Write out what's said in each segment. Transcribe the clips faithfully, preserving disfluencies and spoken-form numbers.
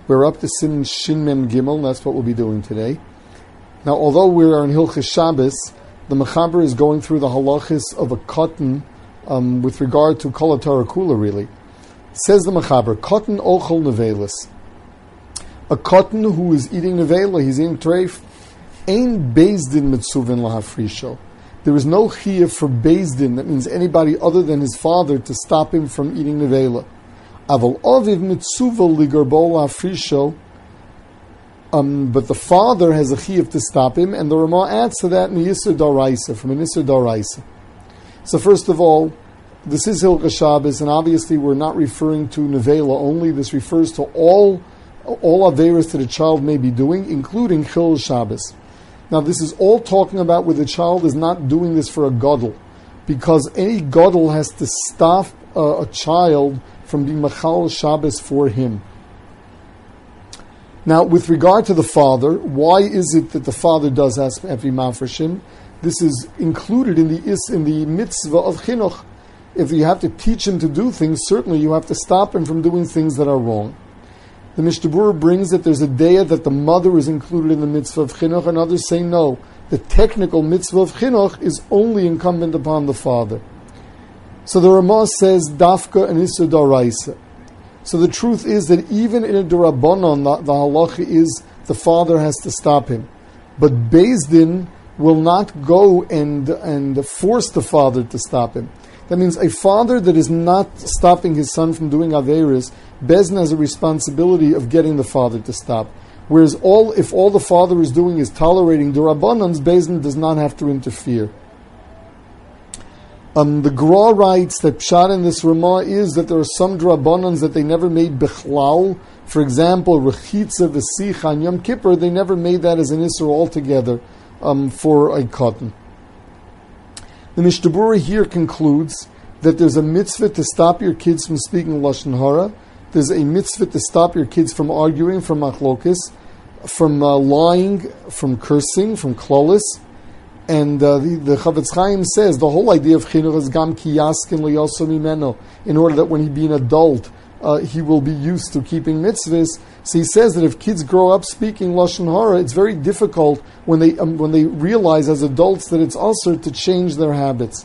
We're up to Sin Shin Mem Gimel, and that's what we'll be doing today. Now, although we are in Hilchos Shabbos, the Mechaber is going through the halachis of a cotton um, with regard to Kol HaTorah Kula, really. Says the Mechaber, cotton ochel nevelis. A cotton who is eating nevela, he's eating treif, ein bezdin mitzuvin lahafrisho. There is no chiyuv for bezdin, that means anybody other than his father, to stop him from eating nevela. Aval aviv mitzuva ligarbo lahafrisho. Um, but the father has a chiyuv to stop him, and the Ramah adds to that miyisur daraisa, from an isur daraisa. So first of all, this is Hilchos Shabbos, and obviously we're not referring to nevela only. This refers to all all averos that a child may be doing, including Chil Shabbos. Now, this is all talking about where the child is not doing this for a gadol, because any gadol has to stop uh, a child from being machal Shabbos for him. Now, with regard to the father, why is it that the father does have to be mafreshim? This is included in the is in the mitzvah of chinuch. If you have to teach him to do things, certainly you have to stop him from doing things that are wrong. The Mishnah Berurah brings that there's a daya that the mother is included in the mitzvah of chinuch, and others say no. The technical mitzvah of chinuch is only incumbent upon the father. So the Ramah says dafka and isur daraisa. So the truth is that even in a derabanan, the, the halacha is the father has to stop him. But Beis Din will not go and and force the father to stop him. That means a father that is not stopping his son from doing averos, Beis Din has a responsibility of getting the father to stop. Whereas all if all the father is doing is tolerating derabanans, Beis Din does not have to interfere. Um, the Gra writes that pshat in this Ramah is that there are some drabanans that they never made bichlal. For example, rechitza v'sicha and Yom Kippur, they never made that as an isur altogether um, for a cotton. The Mishnah Berurah here concludes that there's a mitzvah to stop your kids from speaking Lashon Hara. There's a mitzvah to stop your kids from arguing, from machlokes, from uh, lying, from cursing, from klolis. And uh, the, the Chavetz Chaim says the whole idea of chinuch is gam ki yaskin liyoso mimeno, in order that when he be an adult, uh, he will be used to keeping mitzvahs. So he says that if kids grow up speaking Lashon Hara, it's very difficult when they um, when they realize as adults that it's also to change their habits.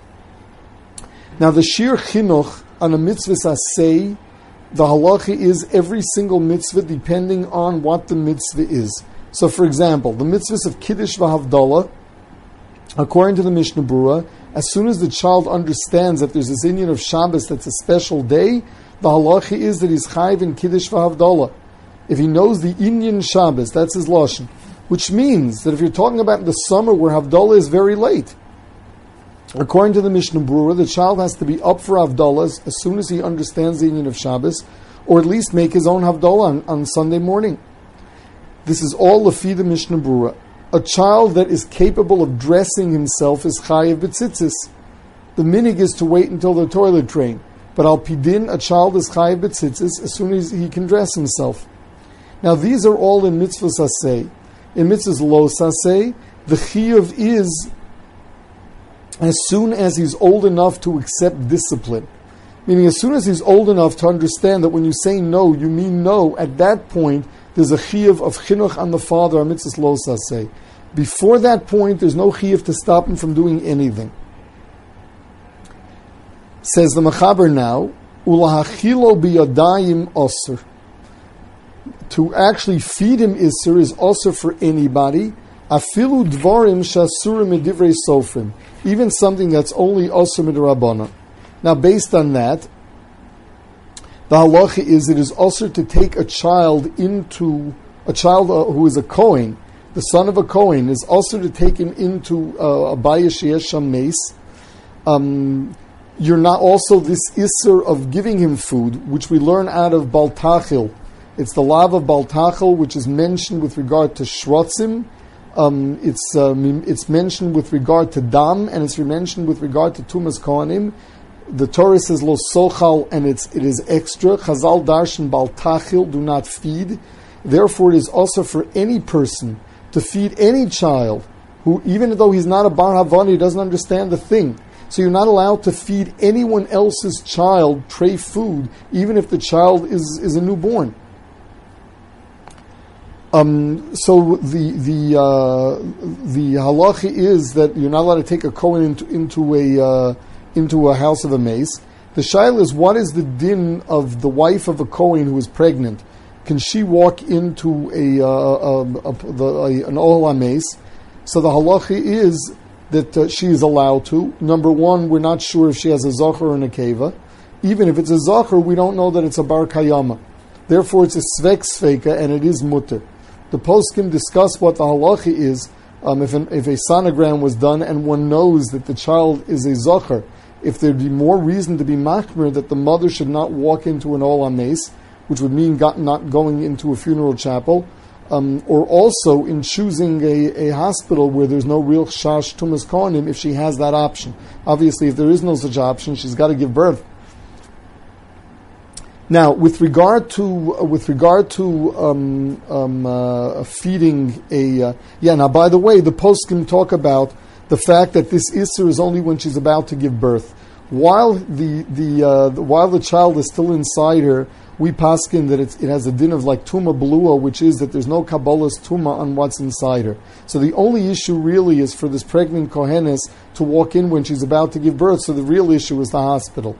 Now the shir chinuch on a mitzvah asay, the halacha is every single mitzvah depending on what the mitzvah is. So for example, the mitzvahs of Kiddush v'Havdalah, according to the Mishnah Berurah, as soon as the child understands that there's this inyan of Shabbos that's a special day, the halacha is that he's chayiv in Kiddush v'Havdalah. If he knows the inyan Shabbos, that's his lashon, which means that if you're talking about the summer where Havdalah is very late, according to the Mishnah Berurah, the child has to be up for Havdalah as soon as he understands the inyan of Shabbos, or at least make his own Havdalah on, on Sunday morning. This is all lefi the Mishnah Berurah. A child that is capable of dressing himself is chayiv b'tzitzis. The minig is to wait until the toilet train. But al pidin, a child is chayiv b'tzitzis as soon as he can dress himself. Now these are all in mitzvahs asay. In mitzvahs lo sasay, the chiyuv is as soon as he's old enough to accept discipline. Meaning as soon as he's old enough to understand that when you say no, you mean no, at that point, there's a chiyuv of chinuch on the father, on mitzvahs lo sasay. Before that point, there's no chiyuv to stop him from doing anything. Says the Mechaber now, ulahachilo biyadayim osir. To actually feed him isur is also for anybody. Afilu dvarim shasurim medivrei sofrim. Even something that's only osir midrabanan. Now, based on that, the halacha is it is also to take a child into a child uh, who is a Kohen, the son of a Kohen, is also to take him into uh, a bayis sheyesh sham mace. Um, you're not also this isser of giving him food, which we learn out of Baltachil. It's the lav of Baltachil, which is mentioned with regard to shrotzim. Um, it's um, it's mentioned with regard to dam, and it's mentioned with regard to tumas kohanim. The Torah says lo sochal, and it's it is extra. Chazal darshan baltachil, do not feed. Therefore, it is also for any person to feed any child who, even though he's not a bar havana, he doesn't understand the thing. So you're not allowed to feed anyone else's child tray food, even if the child is, is a newborn. Um, so the the uh, the halacha is that you're not allowed to take a kohen into, into a uh, into a house of a mace. The shaila is, what is the din of the wife of a kohen who is pregnant? Can she walk into a, uh, a, a, the, a an ohel mace? So the halacha is that uh, she is allowed to. Number one, we're not sure if she has a zachar or a nekeva. Even if it's a zachar, we don't know that it's a bar kayama. Therefore, it's a svek sveka, and it is mutter. The poskim discuss what the halacha is um, if, an, if a sonogram was done and one knows that the child is a zachar. If there'd be more reason to be machmir that the mother should not walk into an ohel mace, which would mean got, not going into a funeral chapel, um, or also in choosing a, a hospital where there's no real shash tumas kohanim, if she has that option. Obviously, if there is no such option, she's got to give birth. Now, with regard to uh, with regard to um, um, uh, feeding a uh, yeah. Now, by the way, the poskim talk about the fact that this isser is only when she's about to give birth. While the the, uh, the while the child is still inside her, we paskin that it's, it has a din of like tuma belua, which is that there's no kabbalas tuma on what's inside her. So the only issue really is for this pregnant kohenes to walk in when she's about to give birth. So the real issue is the hospital.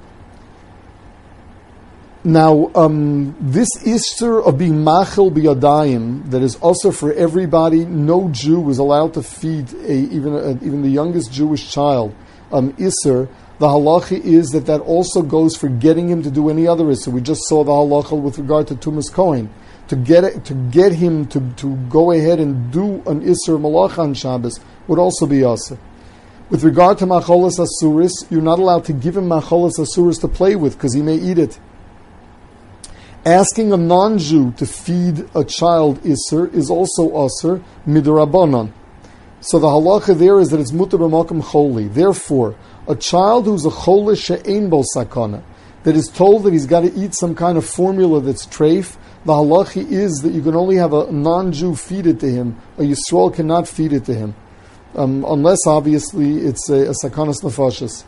Now, um, this Isser of being machil biyadayim, that is also for everybody, no Jew is allowed to feed a, even a, even the youngest Jewish child. Um, Isser, the halacha is that that also goes for getting him to do any other Isser. We just saw the halacha with regard to Tumas Kohen. To get it, to get him to, to go ahead and do an Isser malach on Shabbos would also be Isser. With regard to macholas asuris, you're not allowed to give him macholas asuris to play with because he may eat it. Asking a non-Jew to feed a child Isser is also Isser midrabanan. So the halacha there is that it's mutar b'makom choli. Therefore, a child who's a chole she'ein bo sakana, that is told that he's got to eat some kind of formula that's treif, the halacha is that you can only have a non-Jew feed it to him. A Yisrael cannot feed it to him. Um, unless, obviously, it's a, a sakanas nefashis.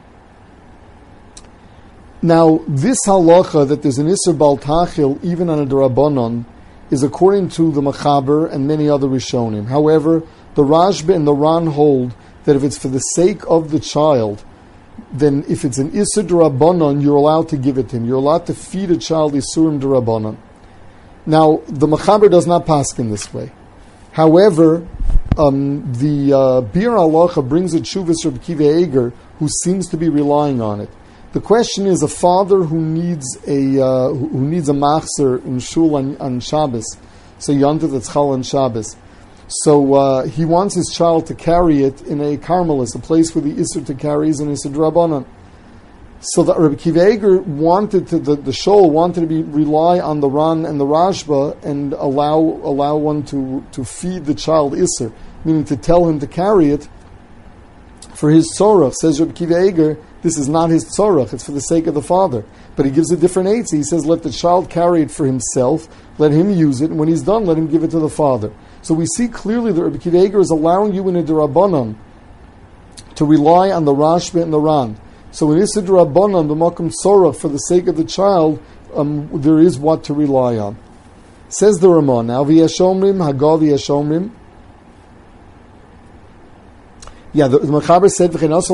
Now, this halacha that there's an Isser Bal Tachil, even on a Darabanan, is according to the Machaber and many other Rishonim. However, the Rashba and the Ran hold that if it's for the sake of the child, then if it's an Isser Darabanan, you're allowed to give it to him. You're allowed to feed a child Issurim Darabanan. Now, the Machaber does not paskin this way. However, um, the uh, Bir Halacha brings a Chuvas Reb Kiva Eger, who seems to be relying on it. The question is, a father who needs a uh, who needs a machzer in shul on, on Shabbos, so Yontif that's chal on Shabbos. So uh, he wants his child to carry it in a karmelis, a place where the isser to carry is an isser drabanan. So that Rabbi Kiva Eger wanted to the, the shul wanted to be rely on the Ran and the Rashba and allow allow one to to feed the child isser, meaning to tell him to carry it for his tzorach. Says Rabbi Kiva Eger, this is not his tzorach, it's for the sake of the father. But he gives a different eitzah. He says, let the child carry it for himself, let him use it, and when he's done, let him give it to the father. So we see clearly that Rabbi Kiva Eger is allowing you in a derabanan to rely on the Rashba and the Ran. So in Issa derabanan, the makom tzorach, for the sake of the child, um, there is what to rely on. Says the Ramah now, v'yashomrim, hagav v'yashomrim. Yeah, the, the Mechaber said,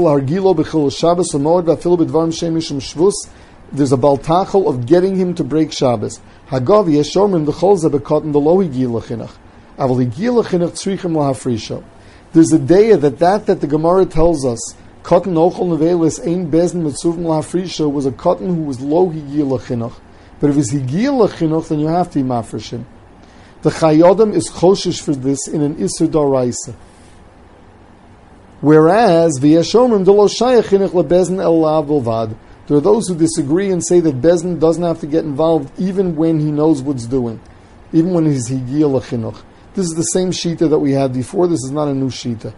there's a baltachel of getting him to break Shabbos. Hagav yeshomrim d'chol ze bekotten v'lo higi l'chinach. Aval higi l'chinach tzrichem lahafrisho. There's a day that that that the Gemara tells us, cotton ochel nevelis ein bezin mitzuvim lahafrisho, was a cotton who was lo higi l'chinach. But if it's higi l'chinach, then you have to be mafresh him. The Chayyodam is choshish for this in an Isser Doraisa. Whereas, v'yashomrim d'lo shayach chinach lebezin el lav bilvad. There are those who disagree and say that Bezin doesn't have to get involved even when he knows what's doing, even when he's higiyah l'chinuch. This is the same shita that we had before. This is not a new shita.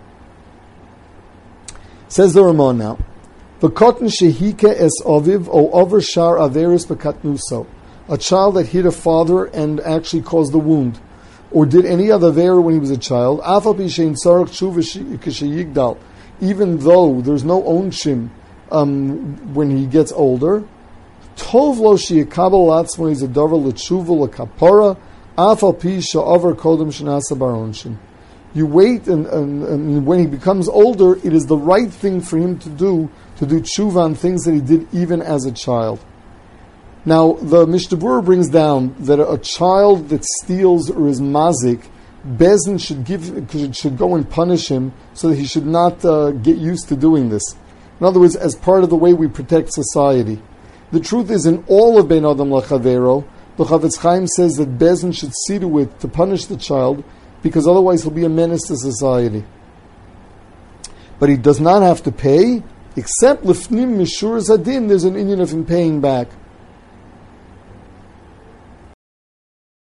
Says the Ramah now, v'kotten shehike es aviv o over shar averis b'katnuso, a child that hit a father and actually caused the wound, or did any other avera when he was a child, afal pi shein tzarech tshuva k'sheyigdal, even though there's no onshim um, when he gets older, tov lo sheyikabel atzmo is a davar l'tshuva l'kapara Afal pi sha'avar kodem shenasa baronshin. You wait, and, and, and when he becomes older, it is the right thing for him to do, to do tshuva on things that he did even as a child. Now, the Mishnah Berurah brings down that a child that steals or is mazik, Bezin should give, should go and punish him so that he should not uh, get used to doing this. In other words, as part of the way we protect society. The truth is, in all of Bein Adam Lachavero, the Chavetz Chaim says that Bezin should see to it to punish the child, because otherwise he'll be a menace to society. But he does not have to pay, except Lifnim Mishur Zadin, there's an Indian of him paying back.